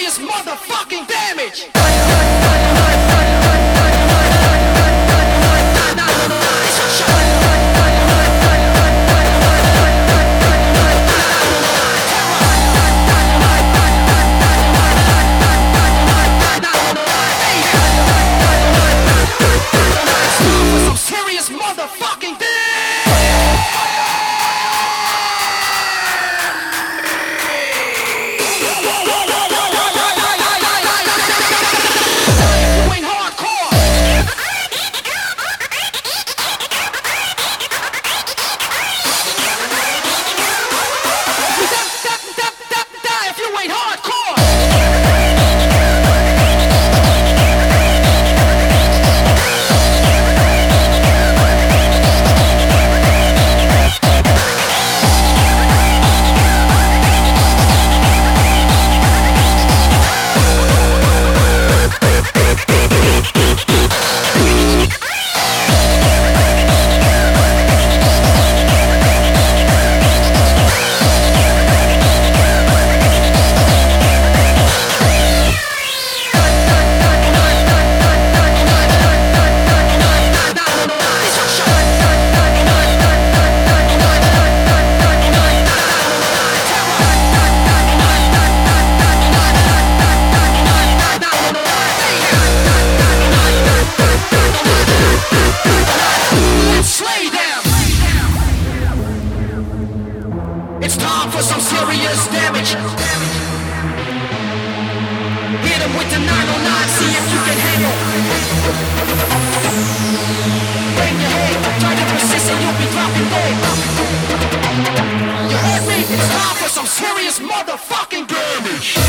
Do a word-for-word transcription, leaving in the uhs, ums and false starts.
serious motherfucking damage. Some serious motherfucking damage. It's time for some serious damage. Hit him with the nine oh nine, see if you can handle. Bang your head, try to persist and you'll be dropping dead. You heard me? It's time for some serious motherfucking damage.